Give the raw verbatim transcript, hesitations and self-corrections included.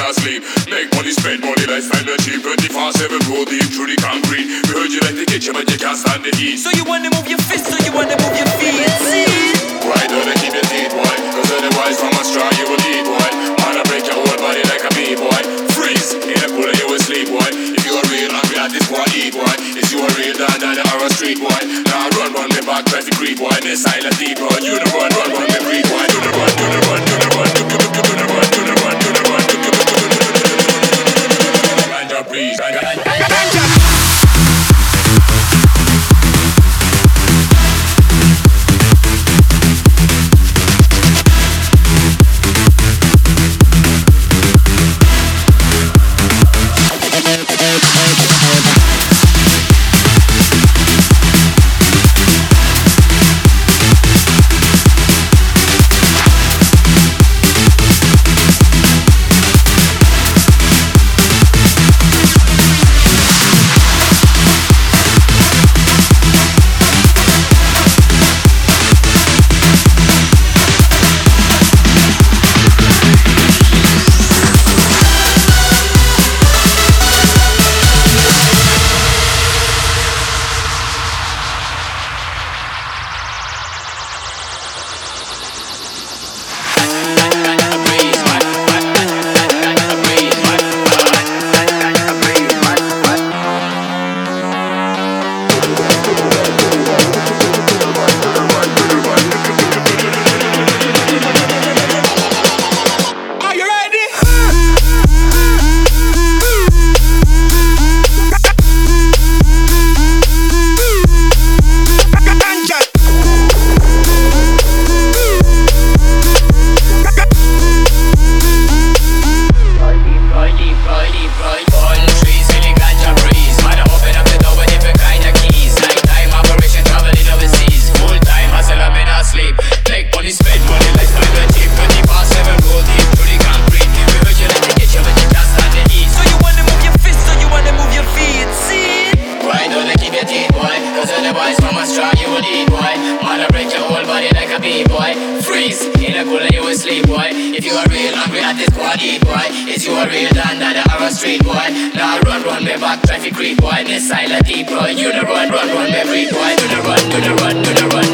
cannot sleep. Make money, spend money, lifestyle not cheap. Twenty-four seven, roll deep through the concrete. We heard you like the kitchen, but you can't stand the heat. So you wanna move your fists, so you wanna move your feet. See? Why don't I keep your teeth, boy? Cause otherwise from a straw you will eat, boy. Man, I break your whole body like a bee, boy. Freeze, in a cooler you will sleep, boy. If you are real hungry at this boy, eat, boy. If you are real down down or a street, boy. Now run, run me back, traffic creep, boy. This silent deep, boy. You the run, run, run me creep, boy. You the run, you the run, you the run, you the run, you the run, you the run, you the run, you the run. Ganja breeze, ganja, ganja. Traffic creep, boy, this silent deep, boy. You the run, run, run, every boy. You the run, you the run, you the run.